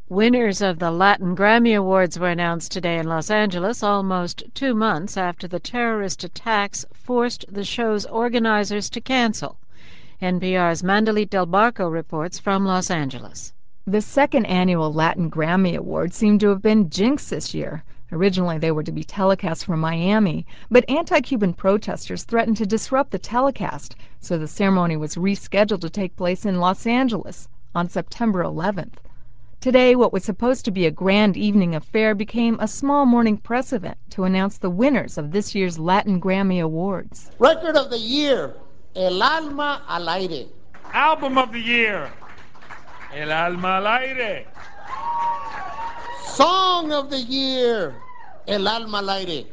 Winners of the Latin Grammy Awards were announced today in Los Angeles, almost 2 months after the terrorist attacks forced the show's organizers to cancel. NPR's Mandalit Del Barco reports from Los Angeles. The second annual Latin Grammy Awards seem to have been jinxed this year. Originally, they were to be telecast from Miami, but anti-Cuban protesters threatened to disrupt the telecast, so the ceremony was rescheduled to take place in Los Angeles on September 11th. Today, what was supposed to be a grand evening affair became a small morning press event to announce the winners of this year's Latin Grammy Awards. Record of the year, El Alma al Aire. Album of the year, El Alma al Aire. Song of the year, El Alma al Aire.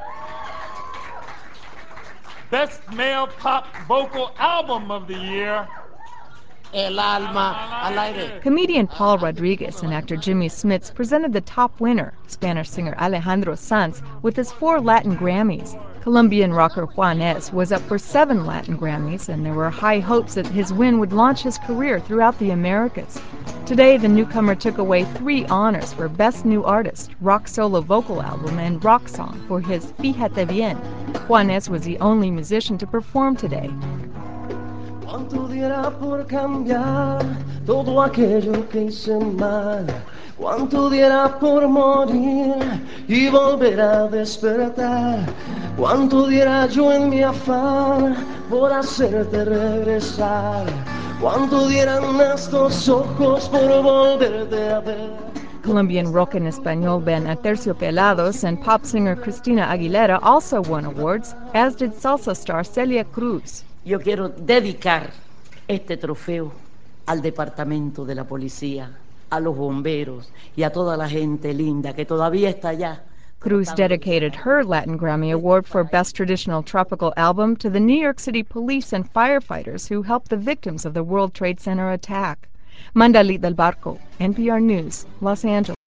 Best male pop vocal album of the year, El Alma al Aire. Comedian Paul Rodriguez and actor Jimmy Smits presented the top winner, Spanish singer Alejandro Sanz, with his 4 Latin Grammys. Colombian rocker Juanes was up for 7 Latin Grammys, and there were high hopes that his win would launch his career throughout the Americas. Today, the newcomer took away 3 honors for Best New Artist, Rock Solo Vocal Album, and Rock Song for his Fíjate Bien. Juanes was the only musician to perform today. Cuánto diera por cambiar todo aquello que hice mal, cuánto diera por morir y volver a despertar, cuánto diera yo en mi afán por hacerte regresar, cuánto dieran estos ojos por volverte a ver. Colombian rock en español band Aterciopelados and pop singer Christina Aguilera also won awards, as did salsa star Celia Cruz. Yo quiero dedicar este trofeo al Departamento de la Policía, a los bomberos y a toda la gente linda que todavía está allá. Cruz dedicated her Latin Grammy Award for Best Traditional Tropical Album to the New York City police and firefighters who helped the victims of the World Trade Center attack. Mandalit Del Barco, NPR News, Los Angeles.